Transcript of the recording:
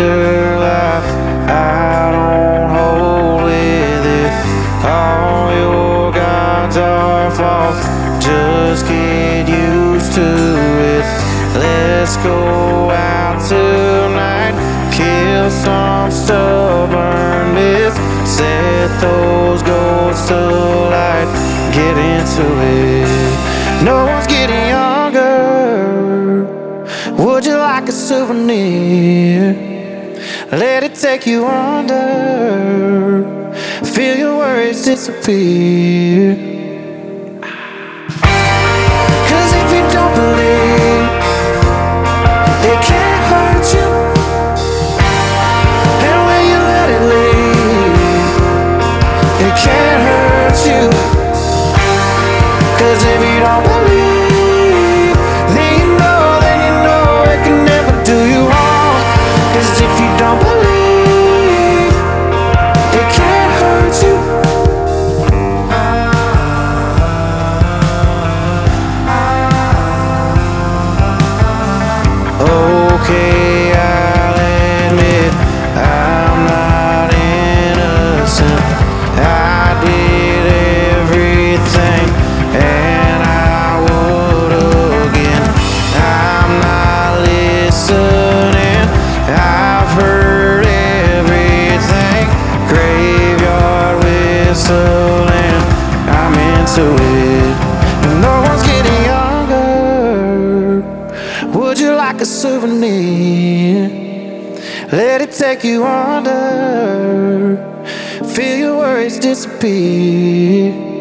afterlife. I don't hold with it. All your gods are false. Just get used to it. Let's go out tonight. Kill some stubbornness. Set those goals to light. Get into it. No one's getting younger. Would you like a souvenir? Let it take you under. Feel your worries disappear. 'Cause if you don't believe, it can't hurt you. And when you let it leave, it can't hurt you. 'Cause if you don't believe, then you know it can never do you wrong. 'Cause if you don't believe, it can't hurt you. Okay, I'll admit I'm not innocent. I did everything, and I would again. I'm not listening. I've heard everything. Graveyard whistling. I'm into it. No one's getting younger. Would you like a souvenir? Let it take you under. Feel your worries disappear.